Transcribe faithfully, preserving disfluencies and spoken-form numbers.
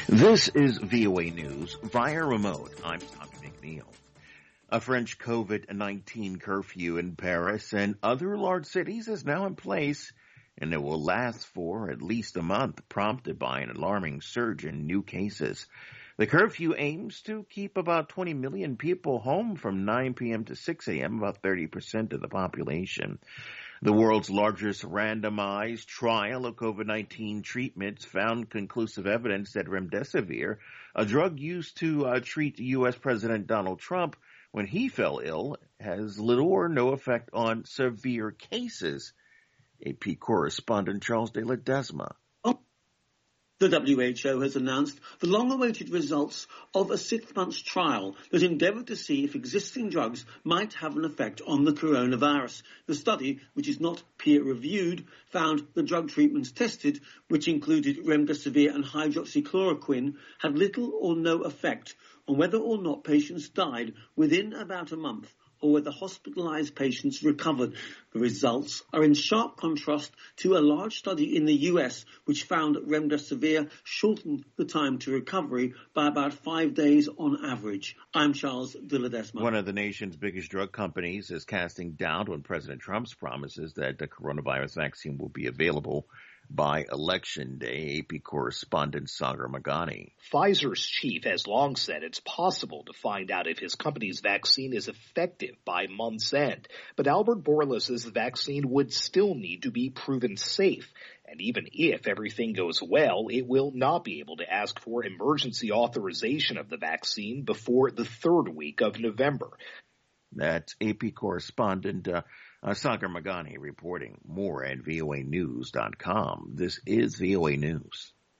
This is V O A News via remote. I'm Tommy McNeil. A French COVID nineteen curfew in Paris and other large cities is now in place, and it will last for at least a month, prompted by an alarming surge in new cases. The curfew aims to keep about twenty million people home from nine p.m. to six a.m., about thirty percent of the population. The world's largest randomized trial of COVID nineteen treatments found conclusive evidence that remdesivir, a drug used to uh, treat U S. President Donald Trump when he fell ill, has little or no effect on severe cases. A P correspondent Charles de Ledesma. The W H O has announced the long-awaited results of a six-month trial that endeavoured to see if existing drugs might have an effect on the coronavirus. The study, which is not peer-reviewed, found the drug treatments tested, which included remdesivir and hydroxychloroquine, had little or no effect on whether or not patients died within about a month, or whether hospitalized patients recovered. The results are in sharp contrast to a large study in the U S which found that remdesivir shortened the time to recovery by about five days on average. I'm Charles de Ledesma. One of the nation's biggest drug companies is casting doubt on President Trump's promises that the coronavirus vaccine will be available by Election Day. A P correspondent Sagar Magani. Pfizer's chief has long said it's possible to find out if his company's vaccine is effective by month's end. But Albert Bourla says the vaccine would still need to be proven safe. And even if everything goes well, it will not be able to ask for emergency authorization of the vaccine before the third week of November. That's A P correspondent uh, uh, Sagar Magani reporting. More at V O A news dot com. This is V O A News.